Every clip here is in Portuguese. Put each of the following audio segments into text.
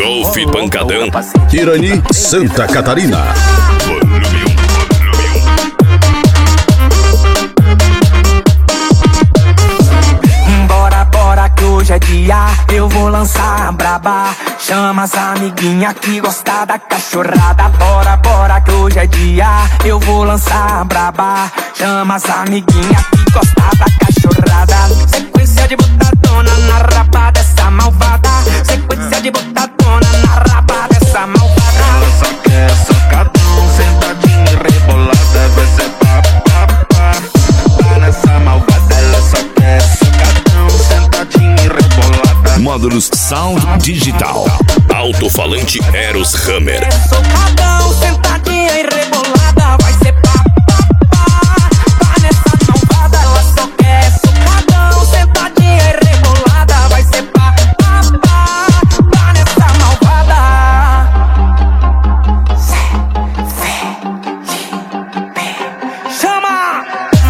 Golfe Pancadão, Irani, Santa Catarina. volume 1. Bora que hoje é dia, eu vou lançar a braba. Chama as amiguinhas que gostam da cachorrada. Bora que hoje é dia, eu vou lançar a braba. Chama as amiguinhas que gostam da cachorrada. Sequência de botadona na raba dessa malvada. Sequência de botadona na raba dessa malvada. Ela só quer socadão, sentadinha e rebolada. Vai ser pá, pá, pá. Tá nessa malvada, ela só quer socadão, sentadinha e rebolada. Módulos Sound Digital, alto-falante Eros Hammer. Socadão, sentadinha e rebolada. Vai ser pá, pá, pá. Tá nessa malvada, ela só quer socadão, sentadinha e rebolada. Vai ser pá, pá, pá. Tá nessa malvada. Chama!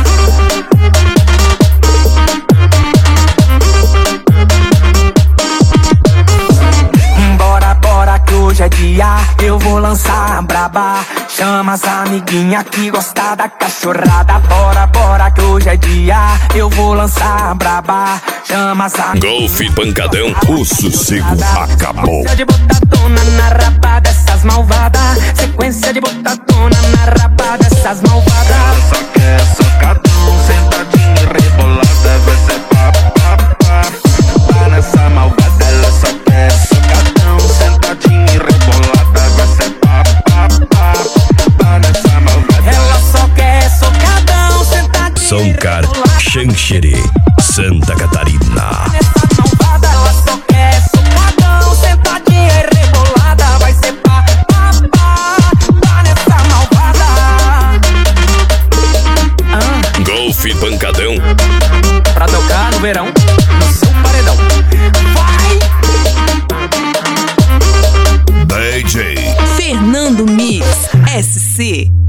Bora que hoje é dia, eu vou lançar a braba. Chama as amiguinhas que gostam da cachorrada. Bora que hoje é dia, eu vou lançar a braba. Chama as amiguinhas. Golfe Pancadão, o sossego acabou. Sequência de botadona na raba dessas malvadas. Sequência de botadona na raba dessas malvadas. Ela só quer socadão, sentadinha e rebolada. Vai ser pá, pá, pá. Tá nessa malvada, ela só quer socadão, sentadinha e rebolada. Vai ser pá, pá, pá. Tá nessa malvada. Ela só quer socadão, sentadinha São e Car, rebolada. Xanxerê, Santa Catarina. Nessa malvada, ela só quer socadão, sentadinha e rebolada. Vai ser pá, pá, pá. Tá nessa malvada. Golfe Pancadão, Pra tocar no verão, no seu paredão. Vai! DJ Fernando Mix SC.